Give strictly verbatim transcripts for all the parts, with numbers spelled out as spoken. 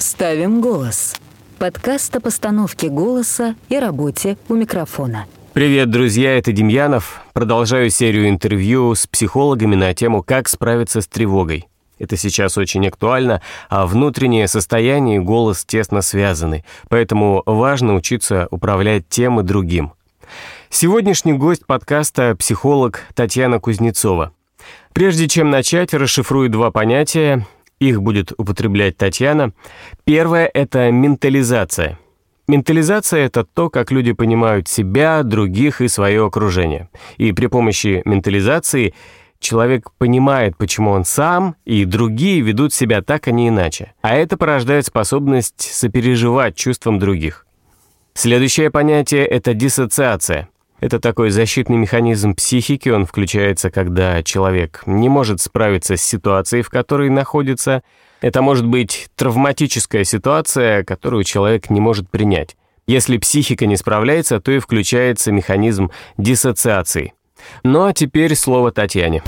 Ставим голос. Подкаст о постановке голоса и работе у микрофона. Привет, друзья, это Демьянов. Продолжаю серию интервью с психологами на тему «Как справиться с тревогой». Это сейчас очень актуально, а внутреннее состояние и голос тесно связаны, поэтому важно учиться управлять тем и другим. Сегодняшний гость подкаста – психолог Татьяна Кузнецова. Прежде чем начать, расшифрую два понятия. Их будет употреблять Татьяна. Первое – это ментализация. Ментализация – это то, как люди понимают себя, других и свое окружение. И при помощи ментализации человек понимает, почему он сам и другие ведут себя так, а не иначе. А это порождает способность сопереживать чувствам других. Следующее понятие – это диссоциация. Это такой защитный механизм психики, он включается, когда человек не может справиться с ситуацией, в которой находится. Это может быть травматическая ситуация, которую человек не может принять. Если психика не справляется, то и включается механизм диссоциации. Ну а теперь слово Татьяне.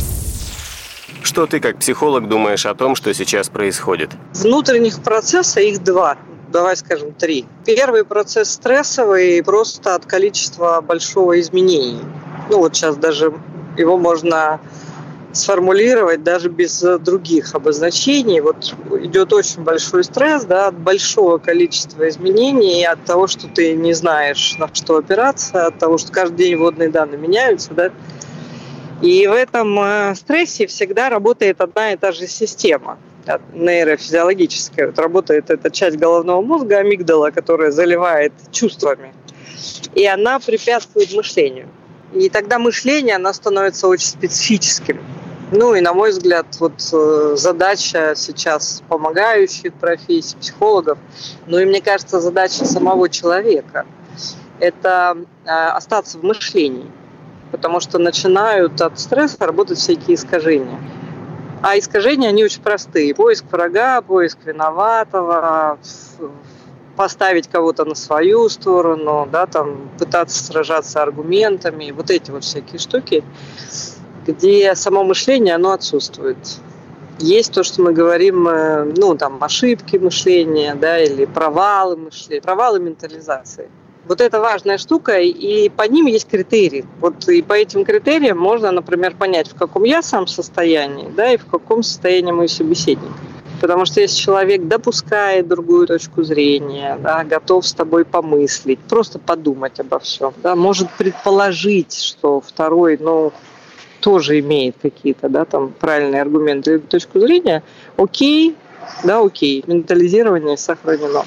Что ты, как психолог, думаешь о том, что сейчас происходит? Внутренних процессов их два. Давай скажем, три. Первый процесс стрессовый просто от количества большого изменений. Ну вот сейчас даже его можно сформулировать даже без других обозначений. Вот идет очень большой стресс, да, от большого количества изменений, от того, что ты не знаешь, на что опираться, от того, что каждый день водные данные меняются, да. И в этом э, стрессе всегда работает одна и та же система. Нейрофизиологическая. Вот работает эта часть головного мозга, амигдала, которая заливает чувствами. И она препятствует мышлению. И тогда мышление, оно становится очень специфическим. Ну и, на мой взгляд, вот задача сейчас помогающих профессий, психологов, ну и, мне кажется, задача самого человека – это остаться в мышлении. Потому что начинают от стресса работать всякие искажения. А искажения, они очень простые. Поиск врага, поиск виноватого, поставить кого-то на свою сторону, да, там, пытаться сражаться аргументами. Вот эти вот всякие штуки, где само мышление, оно отсутствует. Есть то, что мы говорим, ну, там, ошибки мышления, да, или провалы мышления, провалы ментализации. Вот это важная штука, и по ним есть критерии. Вот и по этим критериям можно, например, понять, в каком я сам состоянии, да, и в каком состоянии мой собеседник. Потому что если человек допускает другую точку зрения, да, готов с тобой помыслить, просто подумать обо всем, да, может предположить, что второй, ну, тоже имеет какие-то, да, там, правильные аргументы или точку зрения, окей, да, окей, ментализирование сохранено.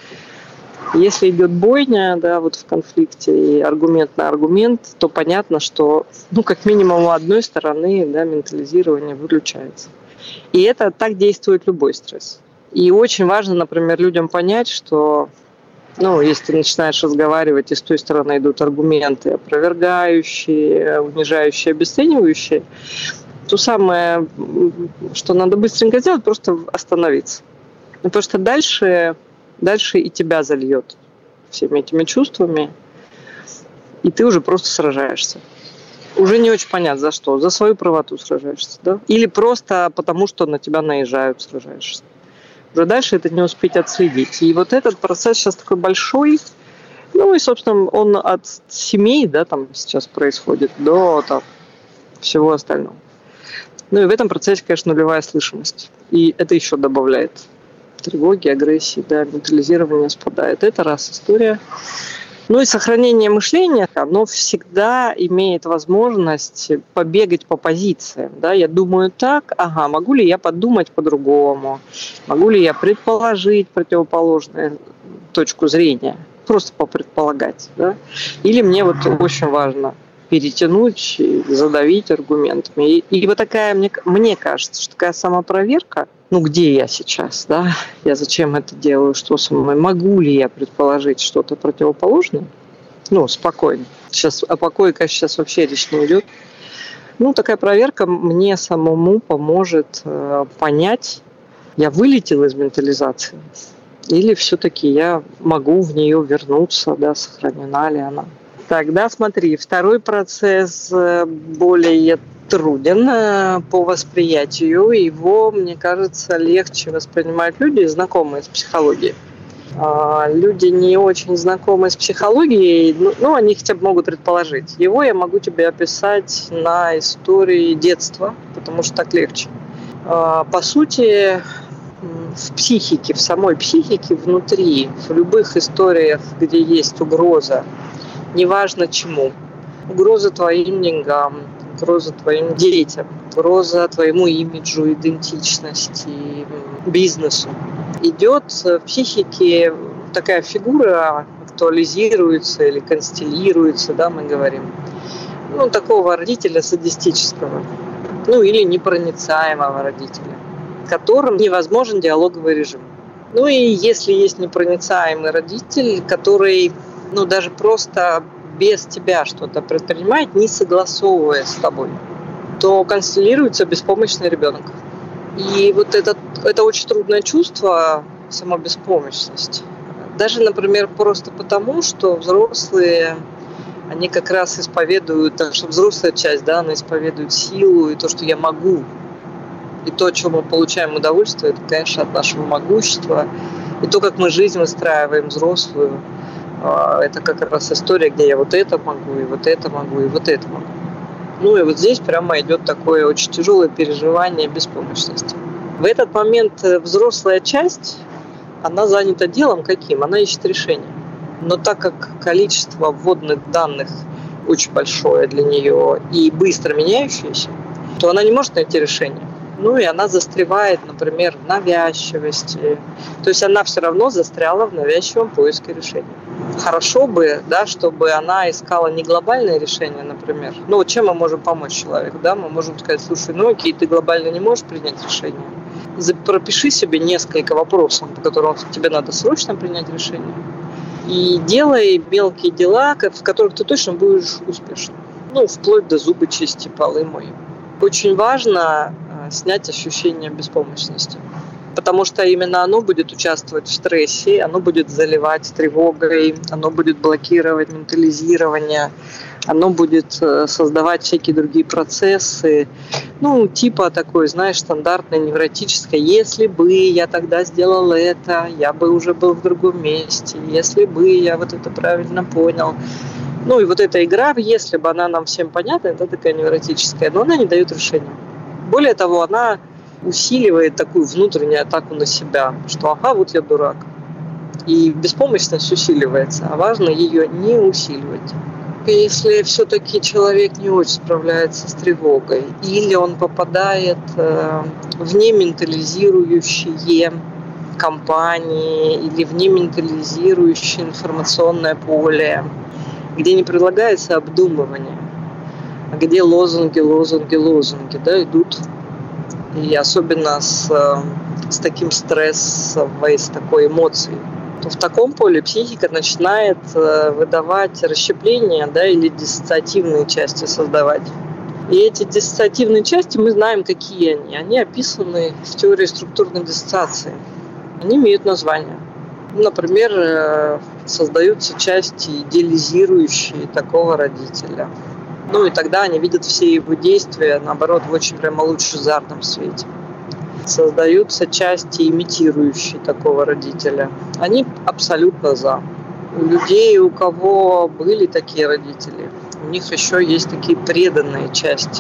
Если идет бойня, да, вот в конфликте и аргумент на аргумент, то понятно, что, ну, как минимум у одной стороны, да, ментализирование выключается. И это так действует любой стресс. И очень важно, например, людям понять, что, ну, если ты начинаешь разговаривать, и с той стороны идут аргументы опровергающие, унижающие, обесценивающие, то самое, что надо быстренько сделать, просто остановиться. Потому что дальше... Дальше и тебя зальет всеми этими чувствами, и ты уже просто сражаешься. Уже не очень понятно, за что. За свою правоту сражаешься, да? Или просто потому, что на тебя наезжают, сражаешься. Уже дальше это не успеть отследить. И вот этот процесс сейчас такой большой. Ну и, собственно, он от семей, да, там сейчас происходит, до там, всего остального. Ну и в этом процессе, конечно, нулевая слышимость. И это еще добавляет тревоги, агрессии, да, ментализирование спадает. Это раз история. Ну и сохранение мышления, оно всегда имеет возможность побегать по позициям. Да? Я думаю так, ага, могу ли я подумать по-другому? Могу ли я предположить противоположную точку зрения? Просто попредполагать. Да? Или мне вот очень важно перетянуть, задавить аргументами. И, и вот такая, мне, мне кажется, что такая самопроверка, ну, где я сейчас, да, я зачем это делаю, что со мной, могу ли я предположить что-то противоположное, ну, спокойно. Сейчас о покое, конечно, сейчас вообще речь не идет. Ну, такая проверка мне самому поможет э, понять, я вылетел из ментализации или все-таки я могу в нее вернуться, да, сохранена ли она. Тогда смотри, второй процесс более труден по восприятию. Его, мне кажется, легче воспринимают люди, знакомые с психологией. Люди не очень знакомые с психологией, ну, они хотя бы могут предположить. Его я могу тебе описать на истории детства, потому что так легче. По сути, в психике, в самой психике, внутри, в любых историях, где есть угроза, неважно чему, угроза твоим деньгам, угроза твоим детям, угроза твоему имиджу, идентичности, бизнесу. Идет в психике такая фигура, актуализируется или констеллируется, да, мы говорим, ну, такого родителя садистического, ну, или непроницаемого родителя, которым невозможен диалоговый режим. Ну, и если есть непроницаемый родитель, который, ну, даже просто без тебя что-то предпринимает, не согласовывая с тобой, то констеллируется беспомощный ребенок. И вот это, это очень трудное чувство, сама беспомощность. Даже, например, просто потому, что взрослые, они как раз исповедуют, так что взрослая часть, да, она исповедует силу и то, что я могу. И то, от чего мы получаем удовольствие, это, конечно, от нашего могущества. И то, как мы жизнь выстраиваем взрослую, это как раз история, где я вот это могу, и вот это могу, и вот это могу. Ну и вот здесь прямо идет такое очень тяжелое переживание беспомощности. В этот момент взрослая часть, она занята делом каким? Она ищет решение. Но так как количество вводных данных очень большое для нее и быстро меняющееся, то она не может найти решение. Ну и она застревает, например, в навязчивости. То есть она все равно застряла в навязчивом поиске решения. Хорошо бы, да, чтобы она искала не глобальное решение, например. Ну, вот чем мы можем помочь человеку? Да? Мы можем сказать, слушай, ну окей, ты глобально не можешь принять решение. Пропиши себе несколько вопросов, по которым тебе надо срочно принять решение. И делай мелкие дела, в которых ты точно будешь успешным. Ну, вплоть до зубы чисти, полы мой. Очень важно снять ощущение беспомощности. Потому что именно оно будет участвовать в стрессе, оно будет заливать тревогой, оно будет блокировать ментализирование, оно будет создавать всякие другие процессы. Ну, типа такой, знаешь, стандартной невротической. Если бы я тогда сделал это, я бы уже был в другом месте. Если бы я вот это правильно понял. Ну, и вот эта игра, если бы она нам всем понятна, это такая невротическая, но она не дает решения. Более того, она усиливает такую внутреннюю атаку на себя, что ага, вот я дурак. И беспомощность усиливается, а важно ее не усиливать. Если все-таки человек не очень справляется с тревогой, или он попадает в нементализирующие компании, или в нементализирующее информационное поле, где не предлагается обдумывание, а где лозунги, лозунги, лозунги, да, идут. И особенно с, с таким стрессовой, с такой эмоцией. То в таком поле психика начинает выдавать расщепления, да, или диссоциативные части создавать. И эти диссоциативные части, мы знаем, какие они. Они описаны в теории структурной диссоциации. Они имеют название. Например, создаются части идеализирующие такого родителя. Ну и тогда они видят все его действия, наоборот, в очень прямо лучезарном свете. Создаются части, имитирующие такого родителя. Они абсолютно за. У людей, у кого были такие родители, у них еще есть такие преданные части.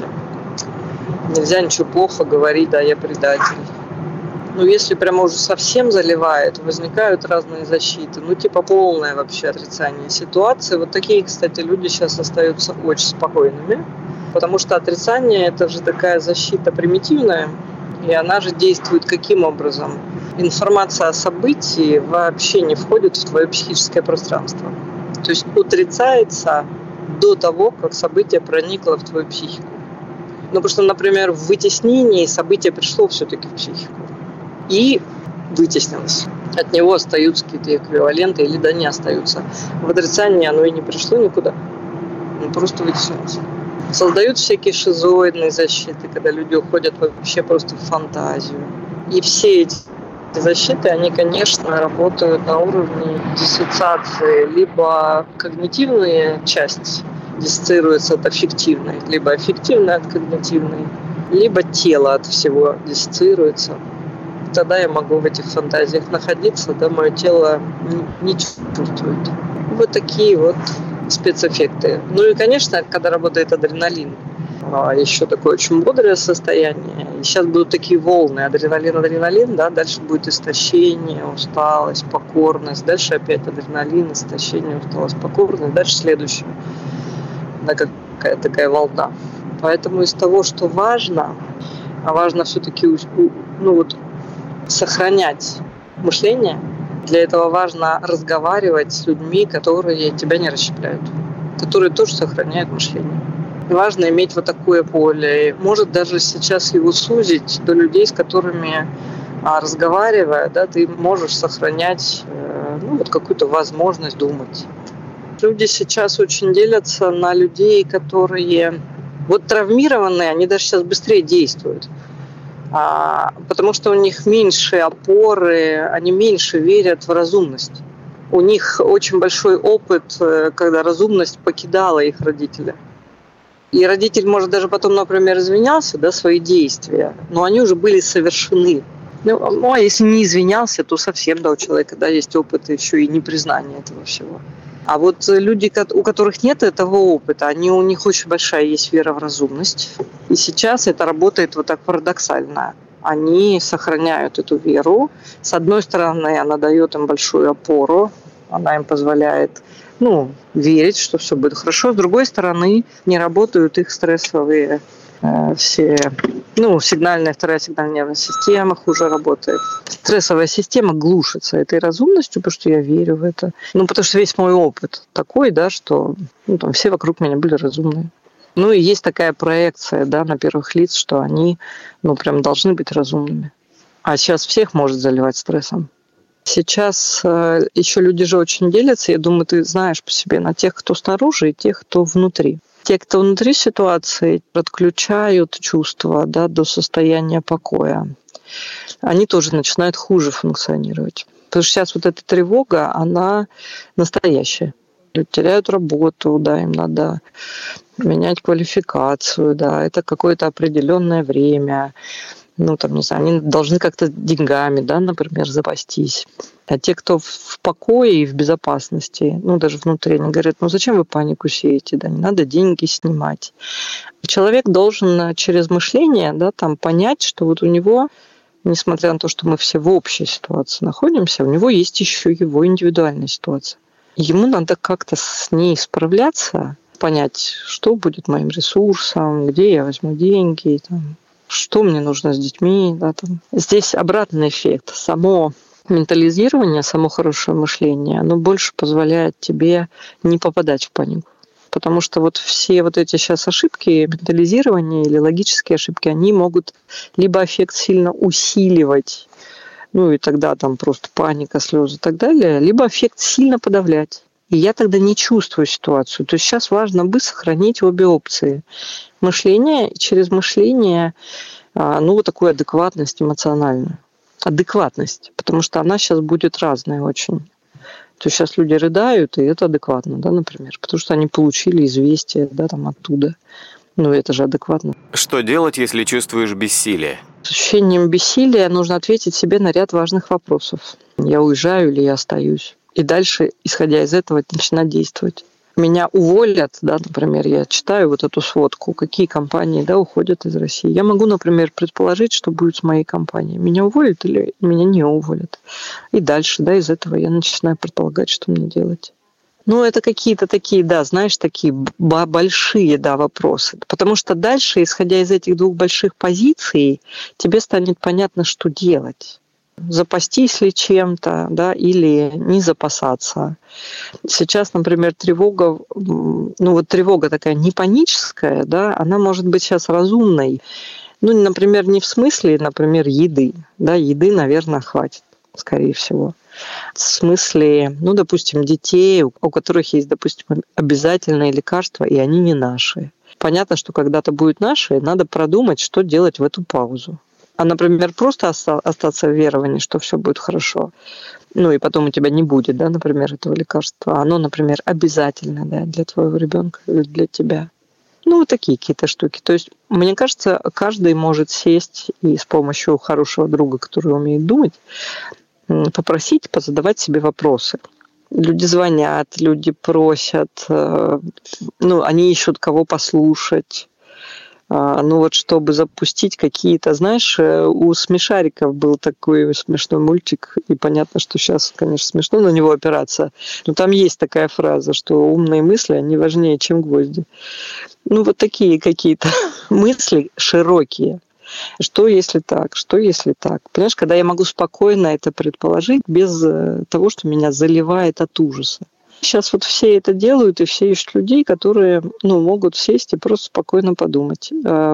Нельзя ничего плохо говорить, да, я предатель. Ну, если прямо уже совсем заливает, возникают разные защиты. Ну, типа полное вообще отрицание ситуации. Вот такие, кстати, люди сейчас остаются очень спокойными. Потому что отрицание – это же такая защита примитивная. И она же действует каким образом? Информация о событии вообще не входит в твое психическое пространство. То есть отрицается до того, как событие проникло в твою психику. Ну, потому что, например, в вытеснении событие пришло все-таки в психику. И вытеснилось. От него остаются какие-то эквиваленты или да не остаются. В отрицании оно и не пришло никуда. Оно просто вытеснилось. Создают всякие шизоидные защиты, когда люди уходят вообще просто в фантазию. И все эти защиты, они, конечно, работают на уровне диссоциации. Либо когнитивная часть диссоциируется от аффективной, либо аффективная от когнитивной, либо тело от всего диссоциируется. Тогда я могу в этих фантазиях находиться, да, мое тело не, не чувствует. Вот такие вот спецэффекты. Ну и, конечно, когда работает адреналин, еще такое очень бодрое состояние. И сейчас будут такие волны. Адреналин, адреналин, да, дальше будет истощение, усталость, покорность. Дальше опять адреналин, истощение, усталость, покорность. Дальше следующее. Да, какая такая волна. Поэтому из того, что важно, а важно все-таки ну, вот, сохранять мышление. Для этого важно разговаривать с людьми, которые тебя не расщепляют, которые тоже сохраняют мышление. Важно иметь вот такое поле. Может даже сейчас его сузить до людей, с которыми, разговаривая, да, ты можешь сохранять ну, вот какую-то возможность думать. Люди сейчас очень делятся на людей, которые вот травмированные, они даже сейчас быстрее действуют. А, потому что у них меньше опоры, они меньше верят в разумность. У них очень большой опыт, когда разумность покидала их родителя. И родитель, может, даже потом, например, извинялся, да, свои действия, но они уже были совершены. Ну, а если не извинялся, то совсем, да, у человека, да, есть опыт еще и непризнание этого всего. А вот люди, у которых нет этого опыта, они, у них очень большая есть вера в разумность. И сейчас это работает вот так парадоксально. Они сохраняют эту веру. С одной стороны, она дает им большую опору, она им позволяет ну, верить, что все будет хорошо. С другой стороны, не работают их стрессовые э, все, ну, сигнальная, вторая сигнальная нервная система хуже работает. Стрессовая система глушится этой разумностью, потому что я верю в это. Ну, потому что весь мой опыт такой, да, что ну, там, все вокруг меня были разумные. Ну, и есть такая проекция, да, на первых лиц, что они, ну, прям должны быть разумными. А сейчас всех может заливать стрессом. Сейчас э, еще люди же очень делятся, я думаю, ты знаешь по себе, на тех, кто снаружи, и тех, кто внутри. Те, кто внутри ситуации, отключают чувства, да, до состояния покоя. Они тоже начинают хуже функционировать. Потому что сейчас вот эта тревога, она настоящая. Люди теряют работу, да, им надо менять квалификацию, да, это какое-то определенное время. Ну, там, не знаю, они должны как-то деньгами, да, например, запастись. А те, кто в покое и в безопасности, ну, даже внутри, они говорят, ну, зачем вы панику сеете, да, не надо деньги снимать. Человек должен через мышление, да, там, понять, что вот у него, несмотря на то, что мы все в общей ситуации находимся, у него есть еще его индивидуальная ситуация. Ему надо как-то с ней справляться, понять, что будет моим ресурсом, где я возьму деньги, там, что мне нужно с детьми. Да, там. Здесь обратный эффект. Само ментализирование, само хорошее мышление, оно больше позволяет тебе не попадать в панику. Потому что вот все вот эти сейчас ошибки, ментализирование или логические ошибки, они могут либо эффект сильно усиливать, ну и тогда там просто паника, слезы и так далее, либо эффект сильно подавлять. И я тогда не чувствую ситуацию. То есть сейчас важно бы сохранить обе опции. Мышление, через мышление, ну, вот такую адекватность эмоциональную. Адекватность, потому что она сейчас будет разная очень. То есть сейчас люди рыдают, и это адекватно, да, например, потому что они получили известие, да, там оттуда. Ну, это же адекватно. Что делать, если чувствуешь бессилие? С ощущением бессилия нужно ответить себе на ряд важных вопросов. Я уезжаю или я остаюсь? И дальше, исходя из этого, начинать действовать. Меня уволят, да, например, я читаю вот эту сводку, какие компании, да, уходят из России. Я могу, например, предположить, что будет с моей компанией. Меня уволят или меня не уволят. И дальше, да, из этого я начинаю предполагать, что мне делать. Ну, это какие-то такие, да, знаешь, такие большие, да, вопросы. Потому что дальше, исходя из этих двух больших позиций, тебе станет понятно, что делать. Запастись ли чем-то, да, или не запасаться. Сейчас, например, тревога, ну вот тревога такая не паническая, да, она может быть сейчас разумной. Ну, например, не в смысле, например, еды, да, еды, наверное, хватит, скорее всего. В смысле, ну, допустим, детей, у которых есть, допустим, обязательные лекарства, и они не наши. Понятно, что когда-то будет наши, надо продумать, что делать в эту паузу. А, например, просто оста- остаться в веровании, что все будет хорошо, ну и потом у тебя не будет, да, например, этого лекарства, оно, например, обязательно, да, для твоего ребенка или для тебя. Ну, вот такие какие-то штуки. То есть, мне кажется, каждый может сесть и с помощью хорошего друга, который умеет думать, попросить, позадавать себе вопросы. Люди звонят, люди просят, ну, они ищут кого послушать. Ну вот, чтобы запустить какие-то, знаешь, у смешариков был такой смешной мультик, и понятно, что сейчас, конечно, смешно на него опираться, но там есть такая фраза, что умные мысли, они важнее, чем гвозди. Ну вот такие какие-то мысли широкие. Что если так? Что если так? Понимаешь, когда я могу спокойно это предположить, без того, что меня заливает от ужаса. Сейчас вот все это делают, и все ищут людей, которые, ну, могут сесть и просто спокойно подумать.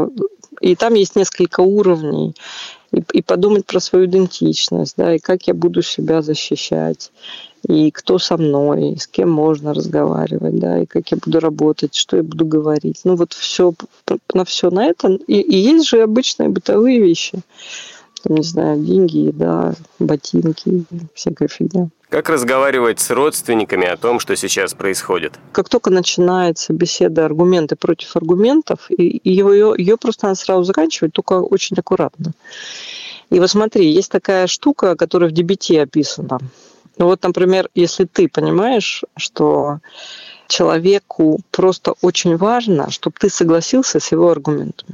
И там есть несколько уровней. И, и подумать про свою идентичность, да, и как я буду себя защищать, и кто со мной, и с кем можно разговаривать, да, и как я буду работать, что я буду говорить. Ну вот все, на все на это. И, и есть же обычные бытовые вещи. Там, не знаю, деньги, еда, ботинки, всякая фигня. Как разговаривать с родственниками о том, что сейчас происходит? Как только начинается беседа аргументы против аргументов, и ее, ее просто надо сразу заканчивать, только очень аккуратно. И вот смотри, есть такая штука, которая в ди би ти описана. Ну вот, например, если ты понимаешь, что человеку просто очень важно, чтобы ты согласился с его аргументами.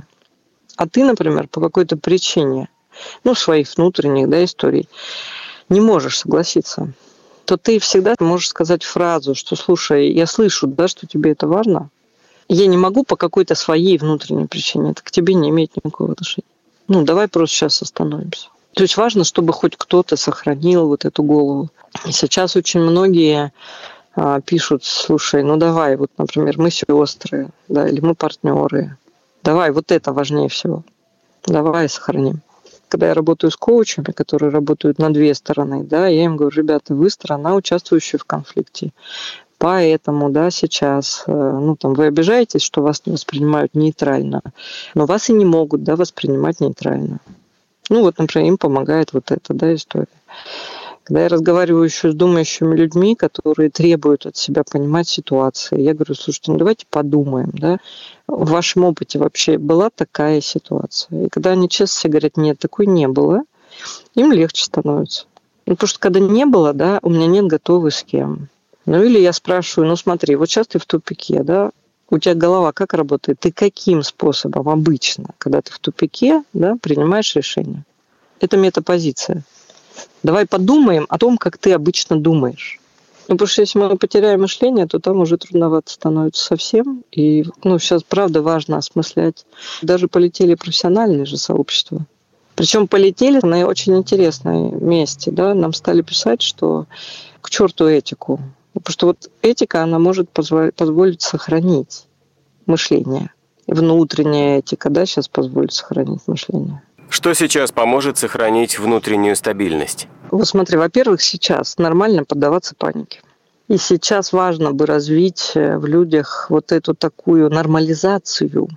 А ты, например, по какой-то причине, ну, своих внутренних, да, историй, не можешь согласиться, то ты всегда можешь сказать фразу, что, слушай, я слышу, да, что тебе это важно. Я не могу по какой-то своей внутренней причине. Это к тебе не имеет никакого отношения. Ну, давай просто сейчас остановимся. То есть важно, чтобы хоть кто-то сохранил вот эту голову. И сейчас очень многие а, пишут, слушай, ну давай, вот, например, мы сестры, да, или мы партнеры. Давай, вот это важнее всего. Давай сохраним. Когда я работаю с коучами, которые работают на две стороны, да, я им говорю, ребята, вы сторона, участвующая в конфликте. Поэтому, да, сейчас, ну, там, вы обижаетесь, что вас не воспринимают нейтрально, но вас и не могут, да, воспринимать нейтрально. Ну, вот, например, им помогает вот эта, да, история. Когда я разговариваю еще с думающими людьми, которые требуют от себя понимать ситуации, я говорю, слушайте, ну давайте подумаем, да, в вашем опыте вообще была такая ситуация? И когда они честно себе говорят, нет, такой не было, им легче становится. Ну, потому что когда не было, да, у меня нет готовой схемы. Ну, или я спрашиваю, ну смотри, вот сейчас ты в тупике, да, у тебя голова как работает? Ты каким способом обычно, когда ты в тупике, да, принимаешь решение? Это метапозиция. Давай подумаем о том, как ты обычно думаешь. Ну, потому что если мы потеряем мышление, то там уже трудновато становится совсем. И, ну, сейчас, правда, важно осмыслять. Даже полетели профессиональные же сообщества. Причем полетели на очень интересном месте, да. Нам стали писать, что к черту этику. Потому что вот этика, она может позволить, позволить сохранить мышление. Внутренняя этика, да, сейчас позволит сохранить мышление. Что сейчас поможет сохранить внутреннюю стабильность? Вот смотри, во-первых, сейчас нормально поддаваться панике. И сейчас важно бы развить в людях вот эту такую нормализацию,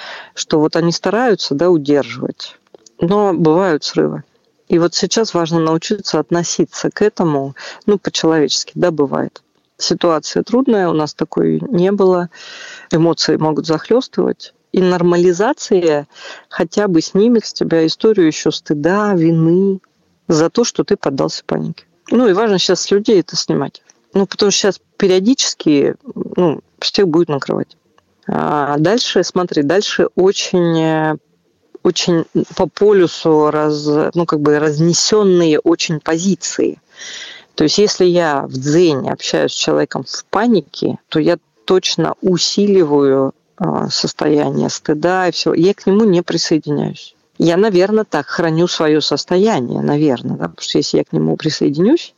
что вот они стараются, да, удерживать, но бывают срывы. И вот сейчас важно научиться относиться к этому, ну, по-человечески, да, бывает. Ситуация трудная, у нас такой не было, эмоции могут захлестывать. И нормализация хотя бы снимет с тебя историю еще стыда, вины за то, что ты поддался панике. Ну и важно сейчас с людей это снимать. Ну, потому что сейчас периодически, ну, всех будет накрывать. А дальше, смотри, дальше очень, очень по полюсу раз, ну, как бы разнесенные очень позиции. То есть если я в дзене общаюсь с человеком в панике, то я точно усиливаю состояние стыда и все. Я к нему не присоединяюсь. Я, наверное, так храню свое состояние, наверное, да? Потому что если я к нему присоединюсь,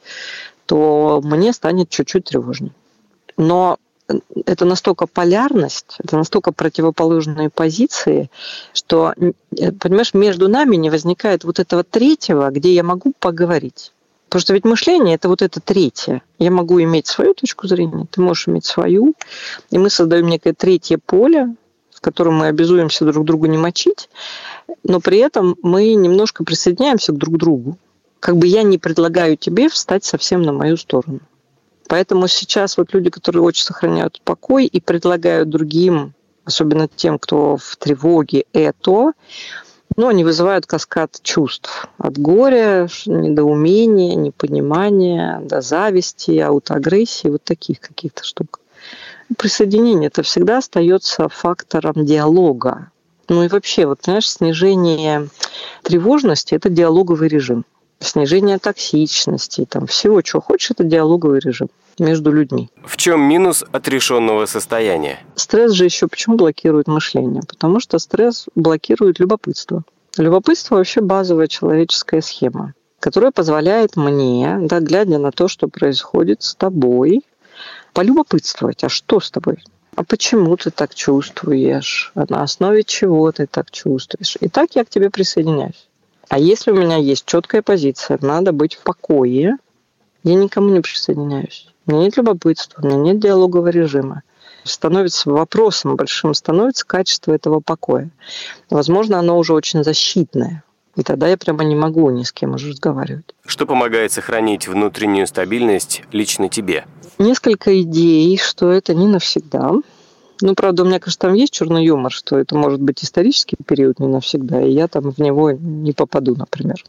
то мне станет чуть-чуть тревожнее. Но это настолько полярность, это настолько противоположные позиции, что, понимаешь, между нами не возникает вот этого третьего, где я могу поговорить. Потому что ведь мышление – это вот это третье. Я могу иметь свою точку зрения, ты можешь иметь свою, и мы создаем некое третье поле, котором мы обязуемся друг другу не мочить, но при этом мы немножко присоединяемся друг к другу. Как бы я не предлагаю тебе встать совсем на мою сторону. Поэтому сейчас вот люди, которые очень сохраняют покой и предлагают другим, особенно тем, кто в тревоге, это, ну, они вызывают каскад чувств. От горя, недоумения, непонимания, до зависти, аутоагрессии, вот таких каких-то штук. Присоединение это всегда остается фактором диалога. Ну и вообще, вот, понимаешь, снижение тревожности – это диалоговый режим. Снижение токсичности, там, всего, чего хочешь, это диалоговый режим между людьми. В чем минус отрешенного состояния? Стресс же еще почему блокирует мышление? Потому что стресс блокирует любопытство. Любопытство вообще базовая человеческая схема, которая позволяет мне, да, глядя на то, что происходит с тобой, полюбопытствовать, а что с тобой? А почему ты так чувствуешь? А на основе чего ты так чувствуешь? И так я к тебе присоединяюсь. А если у меня есть четкая позиция, надо быть в покое, я никому не присоединяюсь. У меня нет любопытства, у меня нет диалогового режима. Становится вопросом большим, становится качество этого покоя. Возможно, оно уже очень защитное. И тогда я прямо не могу ни с кем уже разговаривать. Что помогает сохранить внутреннюю стабильность лично тебе? Несколько идей, что это не навсегда. Ну, правда, у меня, конечно, там есть черный юмор, что это может быть исторический период не навсегда, и я там в него не попаду, например.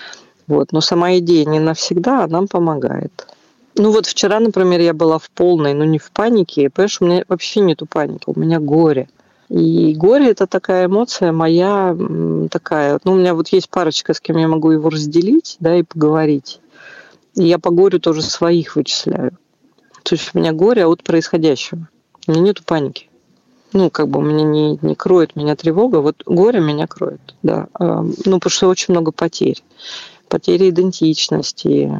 Вот. Но сама идея не навсегда, а нам помогает. Ну вот вчера, например, я была в полной, ну не в панике, понимаешь, у меня вообще нету паники, у меня горе. И горе – это такая эмоция моя, такая, ну у меня вот есть парочка, с кем я могу его разделить, да, и поговорить. И я по горю тоже своих вычисляю. То есть у меня горе от происходящего. У меня нету паники. Ну, как бы у меня не, не кроет меня тревога, вот горе меня кроет, да. Ну, потому что очень много потерь. Потери идентичности.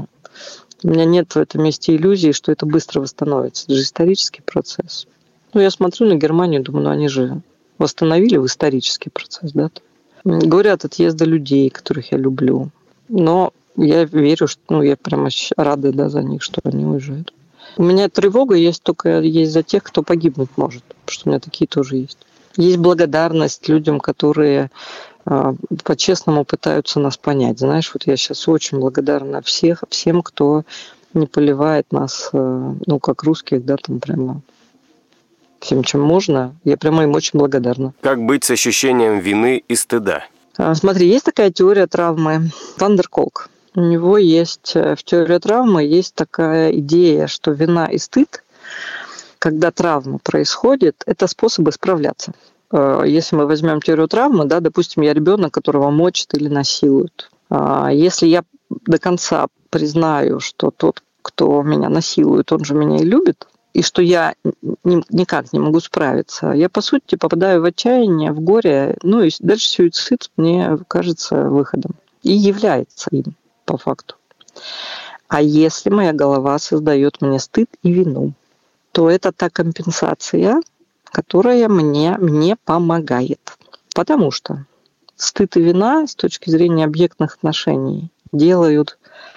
У меня нет в этом месте иллюзии, что это быстро восстановится. Это же исторический процесс. Ну, я смотрю на Германию, думаю, ну, они же восстановили в исторический процесс, да. Говорят, отъезда людей, которых я люблю. Но я верю, что, ну, я прямо рада, да, за них, что они уезжают. У меня тревога есть только есть за тех, кто погибнуть может, потому что у меня такие тоже есть. Есть благодарность людям, которые э, по-честному пытаются нас понять. Знаешь, вот я сейчас очень благодарна всех, всем, кто не поливает нас, э, ну, как русских, да, там прямо всем, чем можно. Я прямо им очень благодарна. Как быть с ощущением вины и стыда? А, смотри, есть такая теория травмы Ван дер Колк. У него есть, в теории травмы есть такая идея, что вина и стыд, когда травма происходит, это способы справляться. Если мы возьмем теорию травмы, да, допустим, я ребенок, которого мочат или насилуют. Если я до конца признаю, что тот, кто меня насилует, он же меня и любит, и что я никак не могу справиться, я, по сути, попадаю в отчаяние, в горе, ну и дальше суицид мне кажется выходом. И является им. По факту. А если моя голова создает мне стыд и вину, то это та компенсация, которая мне, мне помогает. Потому что стыд и вина с точки зрения объектных отношений делают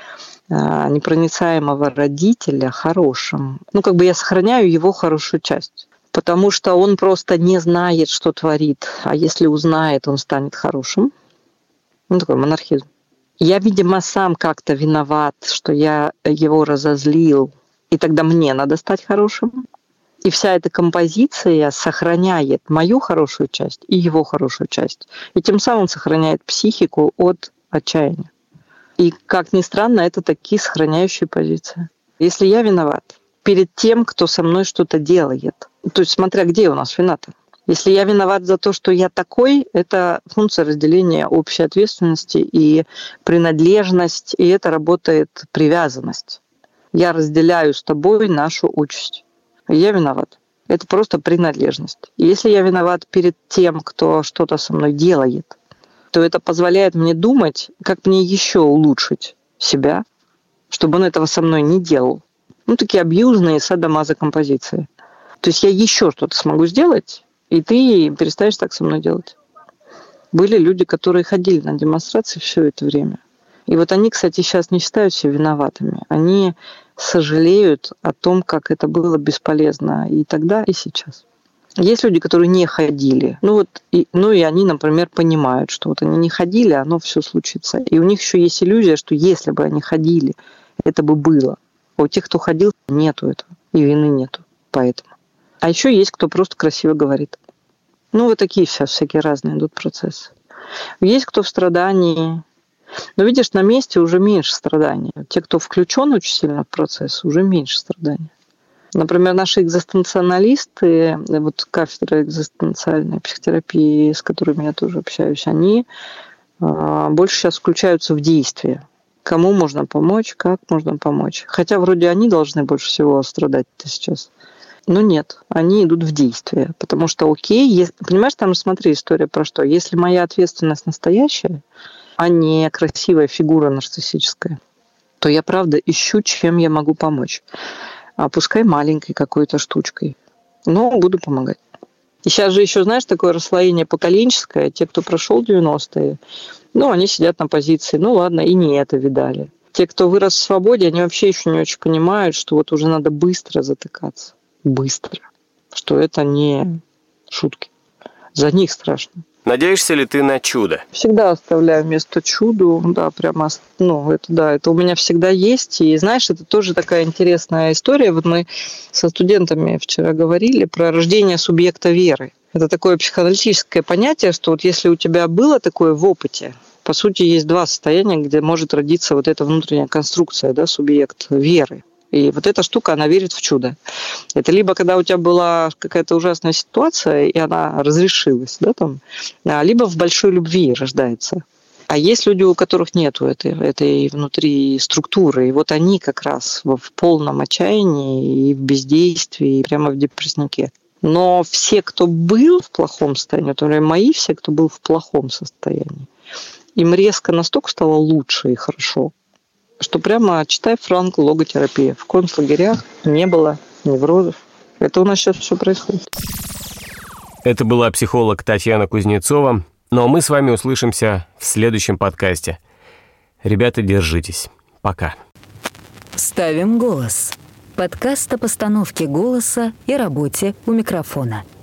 а, непроницаемого родителя хорошим. Ну, как бы я сохраняю его хорошую часть. Потому что он просто не знает, что творит. А если узнает, он станет хорошим. Ну, такой монархизм. Я, видимо, сам как-то виноват, что я его разозлил, и тогда мне надо стать хорошим. И вся эта композиция сохраняет мою хорошую часть и его хорошую часть. И тем самым сохраняет психику от отчаяния. И, как ни странно, это такие сохраняющие позиции. Если я виноват перед тем, кто со мной что-то делает, то есть смотря где у нас вина-то. Если я виноват за то, что я такой, это функция разделения общей ответственности и принадлежность, и это работает привязанность. Я разделяю с тобой нашу участь. Я виноват. Это просто принадлежность. И если я виноват перед тем, кто что-то со мной делает, то это позволяет мне думать, как мне еще улучшить себя, чтобы он этого со мной не делал. Ну, такие абьюзные садомазокомпозиции. То есть я еще что-то смогу сделать, и ты перестанешь так со мной делать. Были люди, которые ходили на демонстрации все это время. И вот они, кстати, сейчас не считают себя виноватыми. Они сожалеют о том, как это было бесполезно и тогда, и сейчас. Есть люди, которые не ходили. Ну, вот, и, ну и они, например, понимают, что вот они не ходили, оно все случится. И у них еще есть иллюзия, что если бы они ходили, это бы было. А у тех, кто ходил, нету этого. И вины нету. Поэтому. А еще есть, кто просто красиво говорит. Ну, вот такие сейчас всякие разные идут процессы. Есть кто в страдании. Но видишь, на месте уже меньше страданий. Те, кто включен очень сильно в процесс, уже меньше страданий. Например, наши экзистенциалисты, вот кафедра экзистенциальной психотерапии, с которыми я тоже общаюсь, они больше сейчас включаются в действие. Кому можно помочь, как можно помочь. Хотя вроде они должны больше всего страдать-то сейчас. Но нет, они идут в действие. Потому что окей, если, понимаешь, там смотри, история про что. Если моя ответственность настоящая, а не красивая фигура нарциссическая, то я правда ищу, чем я могу помочь. А пускай маленькой какой-то штучкой. Но буду помогать. И сейчас же еще, знаешь, такое расслоение поколенческое. Те, кто прошел девяностые, ну, они сидят на позиции. Ну, ладно, и не это видали. Те, кто вырос в свободе, они вообще еще не очень понимают, что вот уже надо быстро затыкаться. Быстро. Что это не шутки. За них страшно. Надеешься ли ты на чудо? Всегда оставляю место чуду, да, прямо, ну, это да, это у меня всегда есть. И знаешь, это тоже такая интересная история. Вот мы со студентами вчера говорили про рождение субъекта веры. Это такое психоаналитическое понятие, что вот если у тебя было такое в опыте, по сути, есть два состояния, где может родиться вот эта внутренняя конструкция, да, субъект веры. И вот эта штука, она верит в чудо. Это либо когда у тебя была какая-то ужасная ситуация, и она разрешилась, да, там, либо в большой любви рождается. А есть люди, у которых нету этой, этой внутри структуры. И вот они как раз в полном отчаянии и в бездействии, и прямо в депресснике. Но все, кто был в плохом состоянии, например, мои все, кто был в плохом состоянии, им резко настолько стало лучше и хорошо, что прямо, читай Франкл, логотерапия. В концлагерях не было неврозов. Это у нас сейчас все происходит. Это была психолог Татьяна Кузнецова. Ну а мы с вами услышимся в следующем подкасте. Ребята, держитесь. Пока. «Ставим голос». Подкаст о постановке голоса и работе у микрофона.